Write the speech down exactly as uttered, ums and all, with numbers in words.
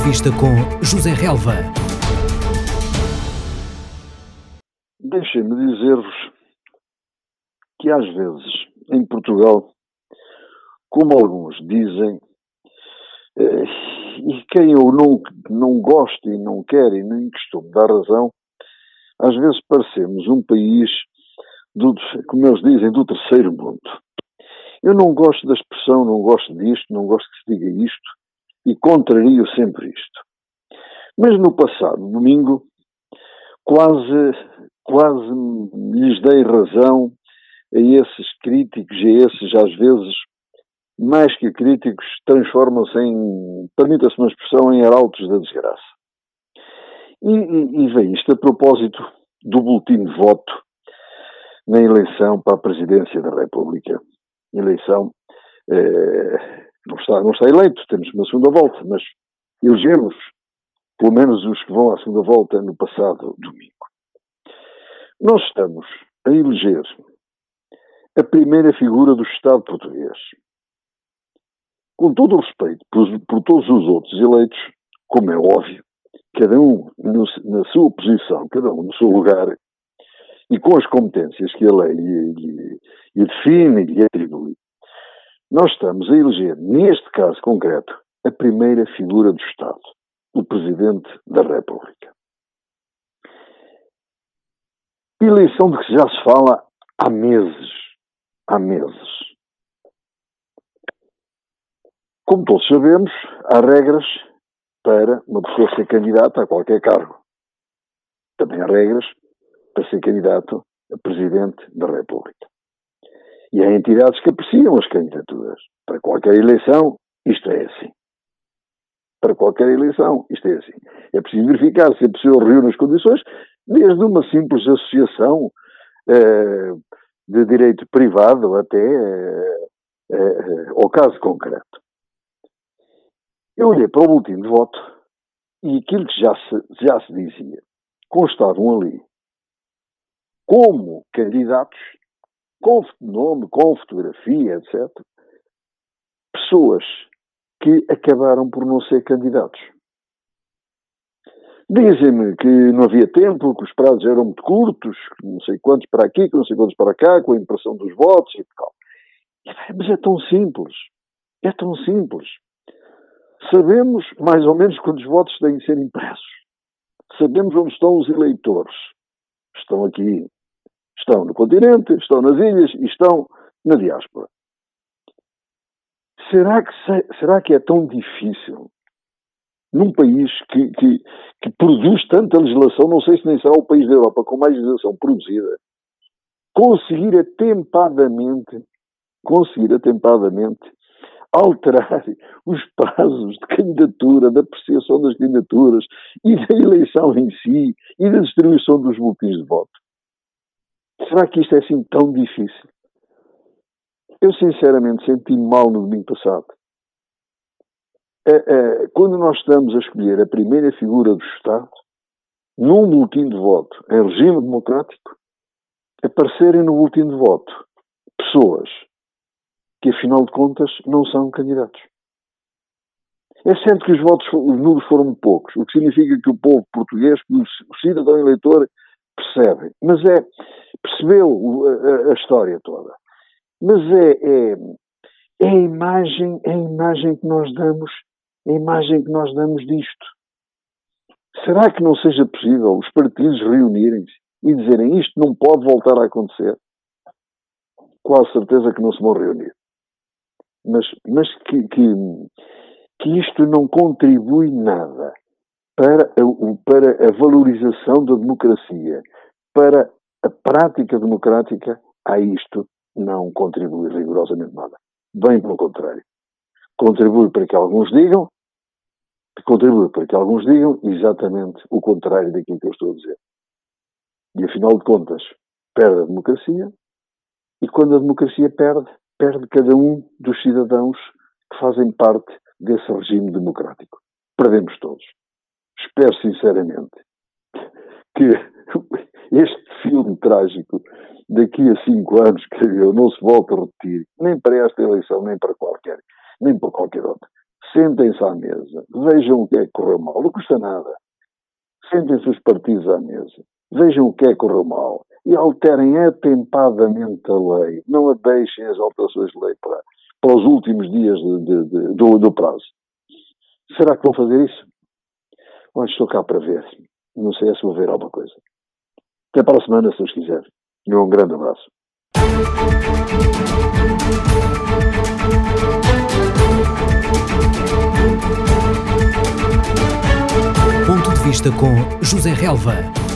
Entrevista com José Relva. Deixem-me dizer-vos que às vezes, em Portugal, como alguns dizem, eh, e quem eu não, não gosto e não quero e nem costumo dar razão, às vezes parecemos um país, do, como eles dizem, do terceiro mundo. Eu não gosto da expressão, não gosto disto, não gosto que se diga isto, e contrario sempre isto. Mas no passado domingo, quase, quase lhes dei razão a esses críticos, a esses, às vezes, mais que críticos, transformam-se em, permita-se uma expressão, em arautos da desgraça. E, e, e vem isto a propósito do boletim de voto na eleição para a presidência da República. Eleição, eh, não, está, não está eleito, temos uma segunda volta, mas elegemos, pelo menos os que vão à segunda volta no passado domingo. Nós estamos a eleger a primeira figura do Estado português. Com todo o respeito por, por todos os outros eleitos, como é óbvio, cada um no, na sua posição, cada um no seu lugar, e com as competências que a lei lhe, lhe, lhe define e lhe atribui, nós estamos a eleger, neste caso concreto, a primeira figura do Estado, o Presidente da República. Eleição de que já se fala há meses. Há meses. Como todos sabemos, há regras para uma pessoa ser candidata a qualquer cargo. Também há regras para ser candidato a Presidente da República. E há entidades que apreciam as candidaturas. Para qualquer eleição, isto é assim. Para qualquer eleição, isto é assim. É preciso verificar se a pessoa reúne as condições, desde uma simples associação eh, de direito privado até eh, eh, ao caso concreto. Eu olhei para o boletim de voto e aquilo que já se, já se dizia, constavam ali como candidatos, com nome, com fotografia, etcétera, pessoas que acabaram por não ser candidatos. Dizem-me que não havia tempo, que os prazos eram muito curtos, não sei quantos para aqui, que não sei quantos para cá, com a impressão dos votos e tal. Mas é tão simples. É tão simples. Sabemos mais ou menos quantos votos têm de ser impressos. Sabemos onde estão os eleitores. Estão aqui. Estão no continente, estão nas ilhas e estão na diáspora. Será que, será que é tão difícil, num país que, que, que produz tanta legislação, não sei se nem será o país da Europa com mais legislação produzida, conseguir atempadamente, conseguir atempadamente alterar os prazos de candidatura, da apreciação das candidaturas e da eleição em si e da distribuição dos boletins de voto? Será que isto é assim tão difícil? Eu sinceramente senti-me mal no domingo passado. Quando nós estamos a escolher a primeira figura do Estado, num boletim de voto em regime democrático, aparecerem no boletim de voto pessoas que, afinal de contas, não são candidatos. É certo que os votos, os números foram poucos, o que significa que o povo português, que o cidadão eleitor, percebe. Mas é, percebeu a, a história toda. Mas é, é, é a imagem, é a imagem que nós damos, é a imagem que nós damos disto. Será que não seja possível os partidos reunirem-se e dizerem isto não pode voltar a acontecer? Quase certeza que não se vão reunir. Mas, mas que, que, que isto não contribui nada para a, para a valorização da democracia, para a prática democrática, a isto não contribui rigorosamente nada. Bem pelo contrário. Contribui para que alguns digam, contribui para que alguns digam exatamente o contrário daquilo que eu estou a dizer. E afinal de contas, perde a democracia, e quando a democracia perde, perde cada um dos cidadãos que fazem parte desse regime democrático. Perdemos todos. Espero sinceramente que este filme trágico daqui a cinco anos, que eu não se volte a repetir, nem para esta eleição, nem para qualquer, nem para qualquer outra. sentem-se à mesa, vejam o que é que correu mal, não custa nada. Sentem-se os partidos à mesa, vejam o que é que correu mal e alterem atempadamente a lei. Não a deixem as alterações de lei para, para os últimos dias de, de, de, do, do prazo. Será que vão fazer isso? Hoje estou cá para ver. Não sei se vou ver alguma coisa. Até para a semana, se Deus quiser. E um grande abraço. Ponto de vista com José Relva.